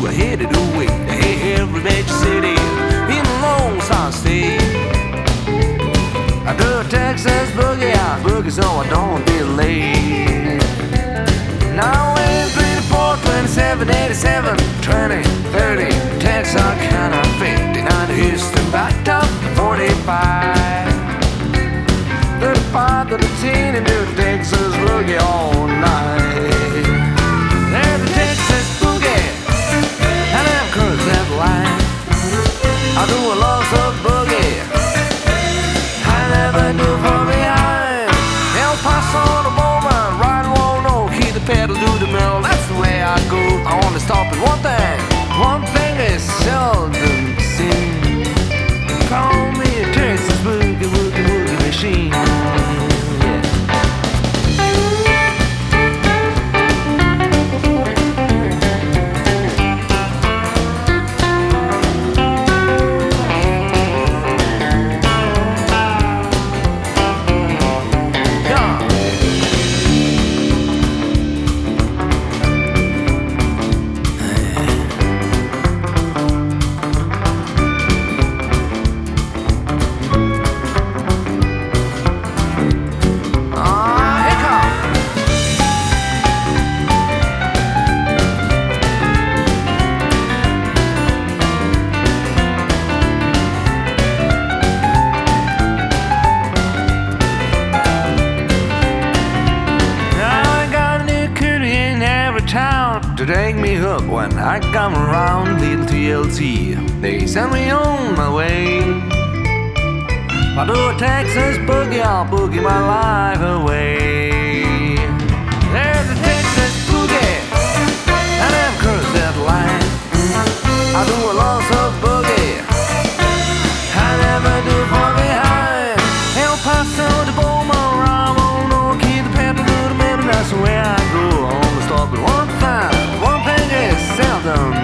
I headed away to every major city in a Lone Star State. I do a Texas boogie, I boogie so I don't be late. Now in 34, 27, 87, 20, 30, Texarkana, 59, Houston, backed up to 45. 35 to the teen and do the Texas boogie all night. There's the Texas boogie, and I'm cruising that line. I do a lots of boogie, I never do from behind. El Paso to Bowman, ride one, no, keep the pedal to the metal. That's the way I go. I only stop at one thing is seldom seen. Call me a Texas boogie, woogie, woogie machine. To take me hook when I come around little TLC. They send me on my way. I do a Texas boogie, I'll boogie my life away. There's a Texas boogie, and I'm cruising that line. I do a lots of boogie, I never do from behind. El Paso to Bowman, Ramon, no, keep the pedal to the metal. That's the way I go. I only stop at one time. Seldom